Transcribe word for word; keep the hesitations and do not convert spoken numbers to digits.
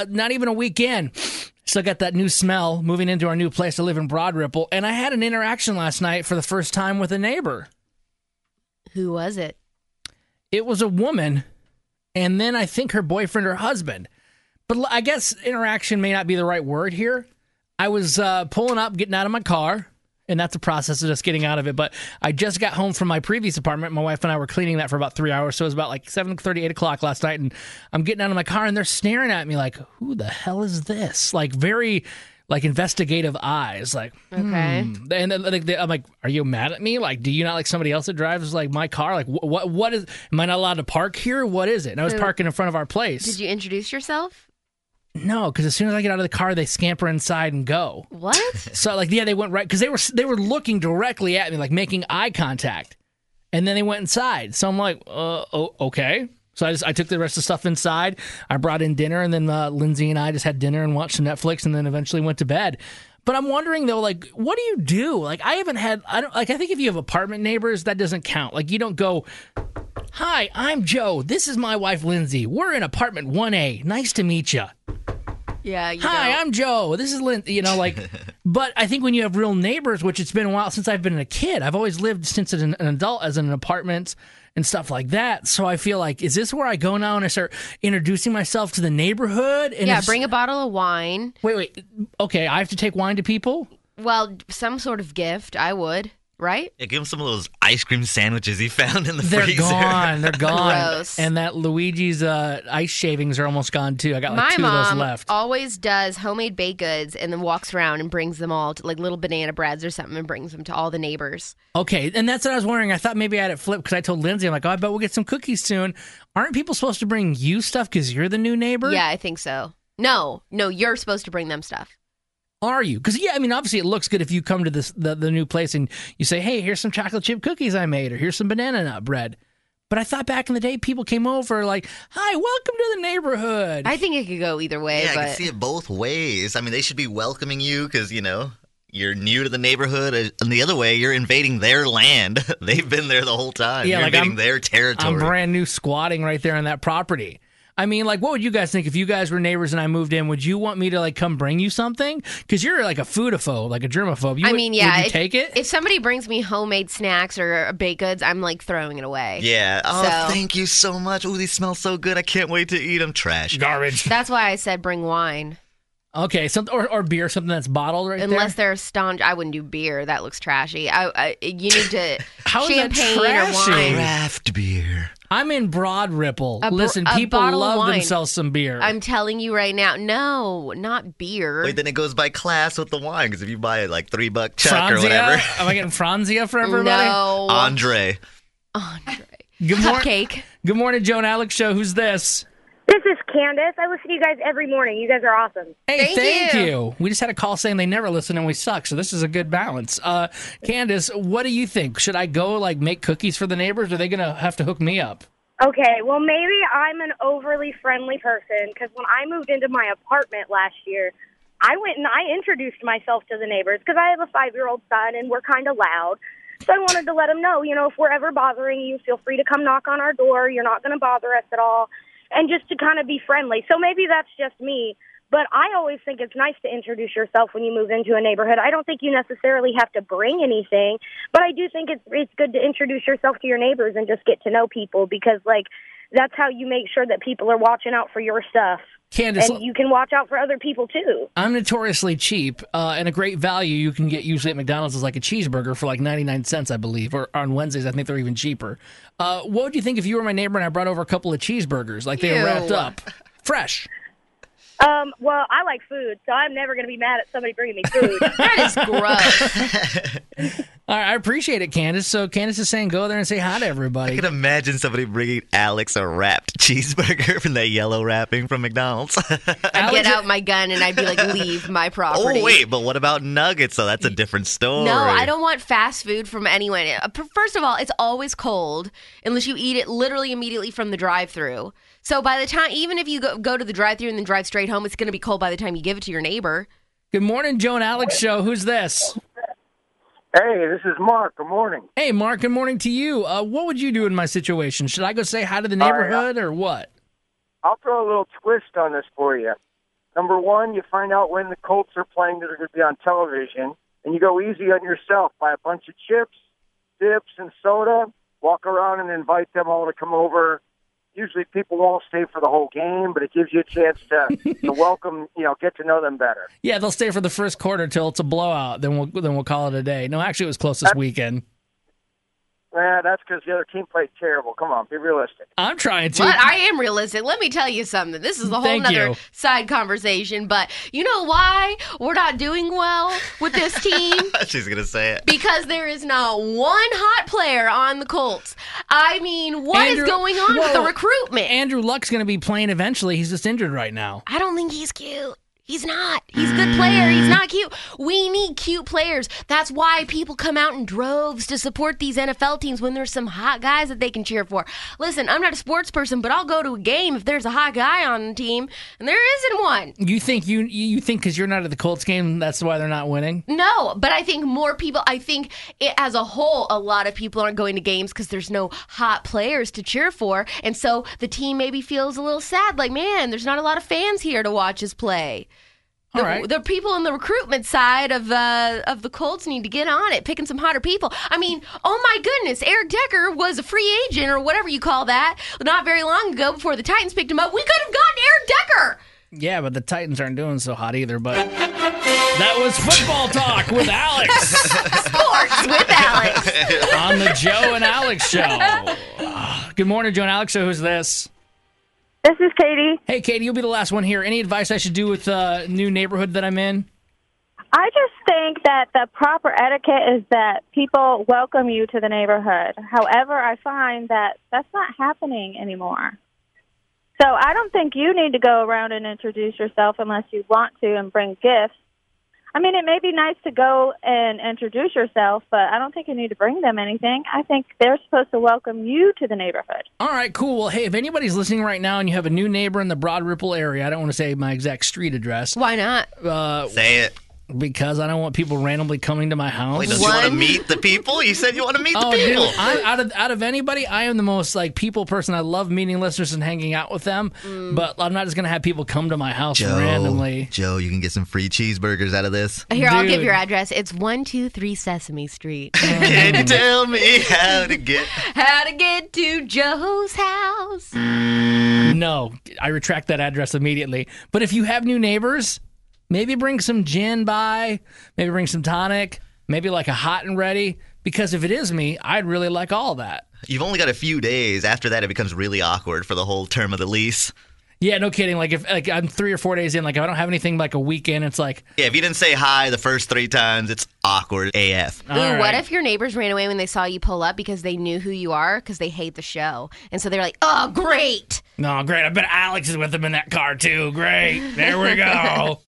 uh, not even a week in. Still got that new smell moving into our new place to live in Broad Ripple. And I had an interaction last night for the first time with a neighbor. Who was it? It was a woman, and then I think her boyfriend or husband. But I guess interaction may not be the right word here. I was uh, pulling up, getting out of my car, and that's a process of just getting out of it. But I just got home from my previous apartment. My wife and I were cleaning that for about three hours, so it was about like seven thirty, eight o'clock last night, and I'm getting out of my car, and they're staring at me like, who the hell is this? Like, very... like investigative eyes, like, okay. Hmm. And then like, they, I'm like, are you mad at me? Like, do you not like somebody else that drives like my car? Like, wh- what, what is, am I not allowed to park here? What is it? And I was So, parking in front of our place. Did you introduce yourself? No, because as soon as I get out of the car, they scamper inside and go. What? So like, yeah, they went right, because they were, they were looking directly at me, like making eye contact. And then they went inside. So I'm like, uh, oh, okay. So I just I took the rest of the stuff inside. I brought in dinner, and then uh, Lindsay and I just had dinner and watched some Netflix, and then eventually went to bed. But I'm wondering though, like, what do you do? Like, I haven't had, I don't like. I think if you have apartment neighbors, that doesn't count. Like, you don't go, "Hi, I'm Joe. This is my wife Lindsay. We're in apartment one A. Nice to meet you." Yeah. You Hi, don't. I'm Joe. This is Lynn. You know, like, but I think when you have real neighbors, which it's been a while since I've been a kid. I've always lived since an, an adult as in an apartment and stuff like that. So I feel like, is this where I go now and I start introducing myself to the neighborhood? And Yeah, if- bring a bottle of wine. Wait, wait. Okay, I have to take wine to people? Well, some sort of gift, I would, right? Yeah, give him some of those ice cream sandwiches he found in the They're freezer. gone. They're gone. Gross. And that Luigi's uh, ice shavings are almost gone too. I got like My two of those mom left. always does homemade baked goods and then walks around and brings them all to like little banana breads or something and brings them to all the neighbors. Okay, and that's what I was wondering. I thought maybe I had it flipped because I told Lindsay, I'm like, oh, I bet we'll get some cookies soon. Aren't people supposed to bring you stuff because you're the new neighbor? Yeah, I think so. No, no, you're supposed to bring them stuff. Are you? Because, yeah, I mean, obviously it looks good if you come to this the, the new place and you say, hey, here's some chocolate chip cookies I made, or here's some banana nut bread. But I thought back in the day, people came over like, hi, welcome to the neighborhood. I think it could go either way. Yeah, but I can see it both ways. I mean, they should be welcoming you because, you know, you're new to the neighborhood. And the other way, you're invading their land. They've been there the whole time. Yeah, you're like invading I'm- their territory. I'm brand new squatting right there on that property. I mean, like, what would you guys think if you guys were neighbors and I moved in? Would you want me to, like, come bring you something? Because you're like a foodophobe, like a germaphobe. You I would- mean, yeah. Would you if, take it? If somebody brings me homemade snacks or baked goods, I'm like throwing it away. Yeah. Oh, So- thank you so much. Oh, these smell so good. I can't wait to eat them. Trash. Garbage. That's why I said bring wine. Okay, some, or, or beer, something that's bottled right Unless there. they're staunch, I wouldn't do beer. That looks trashy. I, I you need to How is that champagne or trashy? wine. Craft beer. I'm in Broad Ripple. A br- Listen, a people bottle of love wine. themselves some beer. I'm telling you right now, no, not beer. Wait, then it goes by class with the wine because if you buy like three buck chuck or Franzia? whatever. Am I getting Franzia for everybody? no, Andre. Andre. Good, mor- Cupcake. Good morning, Joe and Alex Show. Who's this? This is Candace. I listen to you guys every morning. You guys are awesome. Hey, Thank thank, you. you. We just had a call saying they never listen and we suck, so this is a good balance. Uh, Candace, what do you think? Should I go like make cookies for the neighbors? Or are they gonna have to hook me up? Okay, well, maybe I'm an overly friendly person because when I moved into my apartment last year, I went and I introduced myself to the neighbors because I have a five-year-old son and we're kind of loud. So I wanted to let them know, you know, if we're ever bothering you, feel free to come knock on our door. You're not going to bother us at all. And just to kind of be friendly. So maybe that's just me. But I always think it's nice to introduce yourself when you move into a neighborhood. I don't think you necessarily have to bring anything, but I do think it's it's good to introduce yourself to your neighbors and just get to know people because, like, that's how you make sure that people are watching out for your stuff. Candace, And you can watch out for other people, too. I'm notoriously cheap uh, and a great value. You can get usually at McDonald's is like a cheeseburger for like ninety-nine cents, I believe. Or on Wednesdays, I think they're even cheaper. Uh, what would you think if you were my neighbor and I brought over a couple of cheeseburgers, like they were Ew. wrapped up, fresh? Um, well, I like food, so I'm never going to be mad at somebody bringing me food. That is gross. All right, I appreciate it, Candace. So Candace is saying go there and say hi to I everybody. can imagine somebody bringing Alex a wrapped cheeseburger from that yellow wrapping from McDonald's. I'd Alex- get out my gun and I'd be like, leave my property. Oh, wait, but what about nuggets? So that's a different story. No, I don't want fast food from anyone. Uh, p- First of all, it's always cold unless you eat it literally immediately from the drive-through. So by the time, even if you go, go to the drive-through and then drive straight home, it's going to be cold by the time you give it to your neighbor. Good morning, Joe and Alex Show. Who's this? Hey, this is Mark. Good morning. Hey, Mark. Good morning to you. Uh, what would you do in my situation? Should I go say hi to the All right, neighborhood or what? I'll throw a little twist on this for you. Number one, you find out when the Colts are playing that are going to be on television, and you go easy on yourself. Buy a bunch of chips, dips, and soda, walk around and invite them all to come over. Usually people won't stay for the whole game, but it gives you a chance to, to welcome, you know, get to know them better. Yeah, they'll stay for the first quarter till it's a blowout. Then we'll then we'll call it a day. No, actually, it was close this weekend. Yeah, that's because the other team played terrible. Come on, be realistic. I'm trying to. But I am realistic. Let me tell you something. This is a whole Thank nother you. side conversation. But you know why we're not doing well with this team? She's going to say it. Because there is not one hot player on the Colts. I mean, what Andrew- is going on with the Whoa. recruitment? Andrew Luck's going to be playing eventually. He's just injured right now. I don't think he's cute. He's not. He's a good player. He's not cute. We need cute players. That's why people come out in droves to support these N F L teams when there's some hot guys that they can cheer for. Listen, I'm not a sports person, but I'll go to a game if there's a hot guy on the team, and there isn't one. You think you you think because you're not at the Colts game, that's why they're not winning? No, but I think more people, I think it, as a whole, a lot of people aren't going to games because there's no hot players to cheer for. And so the team maybe feels a little sad, like, man, there's not a lot of fans here to watch us play. The, All right. the people on the recruitment side of uh, of the Colts need to get on it, picking some hotter people. I mean, oh my goodness, Eric Decker was a free agent or whatever you call that not very long ago before the Titans picked him up. We could have gotten Eric Decker. Yeah, but the Titans aren't doing so hot either. But that was football talk with Alex Sports with Alex. on the Joe and Alex show. Good morning, Joe and Alex show. Who's this? This is Katie. Hey, Katie, you'll be the last one here. Any advice I should do with the uh, new neighborhood that I'm in? I just think that the proper etiquette is that people welcome you to the neighborhood. However, I find that that's not happening anymore. So I don't think you need to go around and introduce yourself unless you want to and bring gifts. I mean, it may be nice to go and introduce yourself, but I don't think you need to bring them anything. I think they're supposed to welcome you to the neighborhood. All right, cool. Well, hey, if anybody's listening right now and you have a new neighbor in the Broad Ripple area, I don't want to say my exact street address. Why not? Uh, Say it. because I don't want people randomly coming to my house. Wait, don't you want to One- meet the people? You said you want to meet Oh, the people. dude, I, out of out of anybody, I am the most like people person. I love meeting listeners and hanging out with them, Mm. but I'm not just gonna have people come to my house Joe, randomly. Joe, you can get some free cheeseburgers out of this. Here, I'll give Dude. your address. It's one two three Sesame Street. Can you tell me how to get? How to get to Joe's house. No, I retract that address immediately. But if you have new neighbors, maybe bring some gin by, maybe bring some tonic, maybe like a hot and ready. Because if it is me, I'd really like all that. You've only got a few days. After that, it becomes really awkward for the whole term of the lease. Yeah, no kidding. Like if like I'm three or four days in, like if I don't have anything like a weekend, it's like, Yeah, if you didn't say hi the first three times, it's awkward A F. Ooh, all what right. if your neighbors ran away when they saw you pull up because they knew who you are because they hate the show? And so they're like, oh, great. No, great. I bet Alex is with them in that car too. Great. There we go.